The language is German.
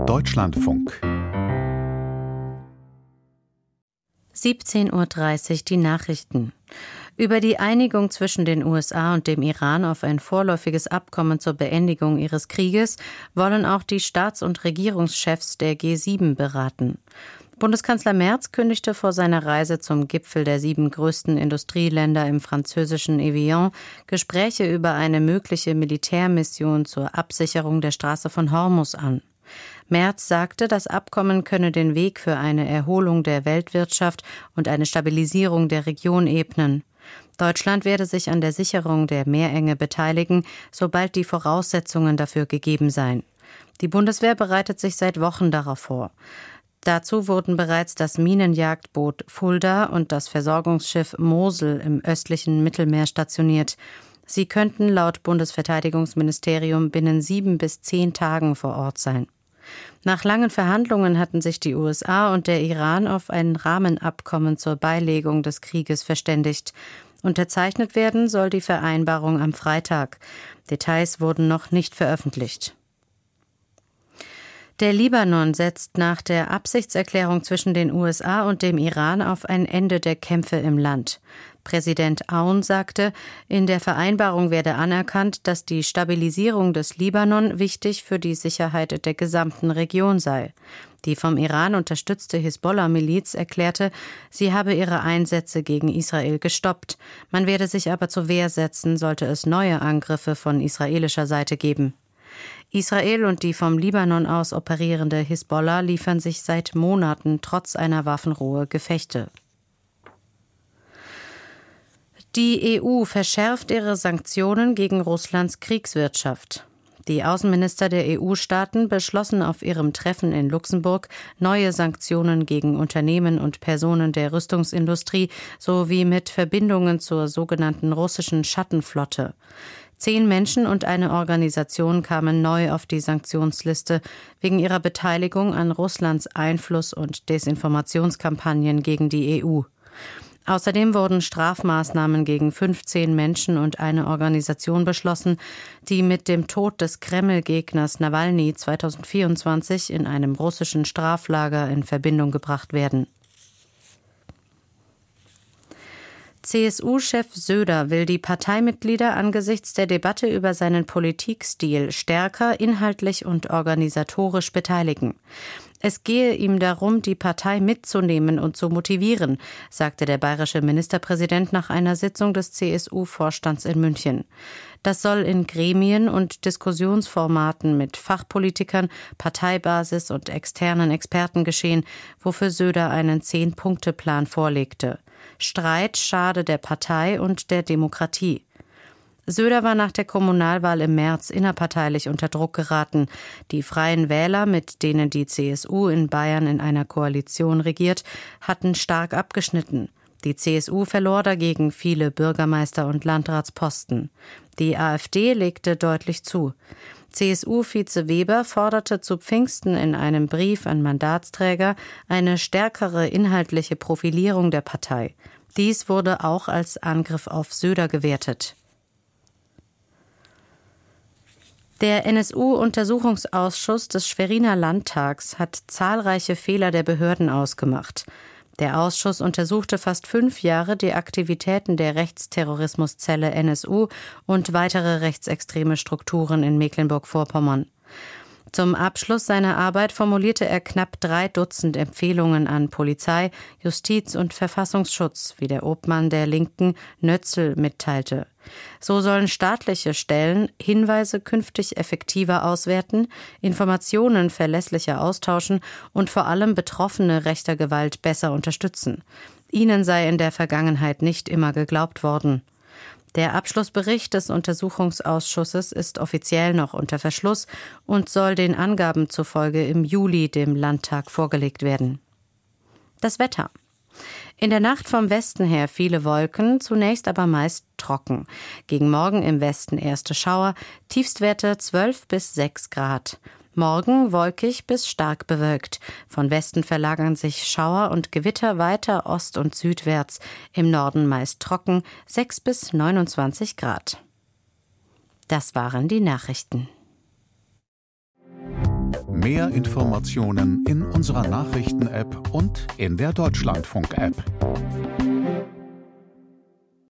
Deutschlandfunk 17:30 Uhr die Nachrichten. Über die Einigung zwischen den USA und dem Iran auf ein vorläufiges Abkommen zur Beendigung ihres Krieges wollen auch die Staats- und Regierungschefs der G7 beraten. Bundeskanzler Merz kündigte vor seiner Reise zum Gipfel der 7 größten Industrieländer im französischen Evian Gespräche über eine mögliche Militärmission zur Absicherung der Straße von Hormuz an. Merz sagte, das Abkommen könne den Weg für eine Erholung der Weltwirtschaft und eine Stabilisierung der Region ebnen. Deutschland werde sich an der Sicherung der Meerenge beteiligen, sobald die Voraussetzungen dafür gegeben seien. Die Bundeswehr bereitet sich seit Wochen darauf vor. Dazu wurden bereits das Minenjagdboot Fulda und das Versorgungsschiff Mosel im östlichen Mittelmeer stationiert. Sie könnten laut Bundesverteidigungsministerium binnen 7 bis 10 Tagen vor Ort sein. Nach langen Verhandlungen hatten sich die USA und der Iran auf ein Rahmenabkommen zur Beilegung des Krieges verständigt. Unterzeichnet werden soll die Vereinbarung am Freitag. Details wurden noch nicht veröffentlicht. Der Libanon setzt nach der Absichtserklärung zwischen den USA und dem Iran auf ein Ende der Kämpfe im Land. Präsident Aoun sagte, in der Vereinbarung werde anerkannt, dass die Stabilisierung des Libanon wichtig für die Sicherheit der gesamten Region sei. Die vom Iran unterstützte Hisbollah-Miliz erklärte, sie habe ihre Einsätze gegen Israel gestoppt. Man werde sich aber zur Wehr setzen, sollte es neue Angriffe von israelischer Seite geben. Israel und die vom Libanon aus operierende Hisbollah liefern sich seit Monaten trotz einer Waffenruhe Gefechte. Die EU verschärft ihre Sanktionen gegen Russlands Kriegswirtschaft. Die Außenminister der EU-Staaten beschlossen auf ihrem Treffen in Luxemburg neue Sanktionen gegen Unternehmen und Personen der Rüstungsindustrie sowie mit Verbindungen zur sogenannten russischen Schattenflotte. 10 Menschen und eine Organisation kamen neu auf die Sanktionsliste wegen ihrer Beteiligung an Russlands Einfluss- und Desinformationskampagnen gegen die EU. Außerdem wurden Strafmaßnahmen gegen 15 Menschen und eine Organisation beschlossen, die mit dem Tod des Kreml-Gegners Nawalny 2024 in einem russischen Straflager in Verbindung gebracht werden. CSU-Chef Söder will die Parteimitglieder angesichts der Debatte über seinen Politikstil stärker inhaltlich und organisatorisch beteiligen. Es gehe ihm darum, die Partei mitzunehmen und zu motivieren, sagte der bayerische Ministerpräsident nach einer Sitzung des CSU-Vorstands in München. Das soll in Gremien und Diskussionsformaten mit Fachpolitikern, Parteibasis und externen Experten geschehen, wofür Söder einen 10-Punkte-Plan vorlegte. Streit schade der Partei und der Demokratie. Söder war nach der Kommunalwahl im März innerparteilich unter Druck geraten. Die Freien Wähler, mit denen die CSU in Bayern in einer Koalition regiert, hatten stark abgeschnitten. Die CSU verlor dagegen viele Bürgermeister- und Landratsposten. Die AfD legte deutlich zu. CSU-Vize Weber forderte zu Pfingsten in einem Brief an Mandatsträger eine stärkere inhaltliche Profilierung der Partei. Dies wurde auch als Angriff auf Söder gewertet. Der NSU-Untersuchungsausschuss des Schweriner Landtags hat zahlreiche Fehler der Behörden ausgemacht. Der Ausschuss untersuchte fast 5 Jahre die Aktivitäten der Rechtsterrorismuszelle NSU und weitere rechtsextreme Strukturen in Mecklenburg-Vorpommern. Zum Abschluss seiner Arbeit formulierte er knapp 3 Dutzend Empfehlungen an Polizei, Justiz und Verfassungsschutz, wie der Obmann der Linken Nötzl mitteilte. So sollen staatliche Stellen Hinweise künftig effektiver auswerten, Informationen verlässlicher austauschen und vor allem Betroffene rechter Gewalt besser unterstützen. Ihnen sei in der Vergangenheit nicht immer geglaubt worden. Der Abschlussbericht des Untersuchungsausschusses ist offiziell noch unter Verschluss und soll den Angaben zufolge im Juli dem Landtag vorgelegt werden. Das Wetter. In der Nacht vom Westen her viele Wolken, zunächst aber meist trocken. Gegen Morgen im Westen erste Schauer, Tiefstwerte 12 bis 6 Grad. Morgen wolkig bis stark bewölkt. Von Westen verlagern sich Schauer und Gewitter weiter ost- und südwärts. Im Norden meist trocken, 6 bis 29 Grad. Das waren die Nachrichten. Mehr Informationen in unserer Nachrichten-App und in der Deutschlandfunk-App.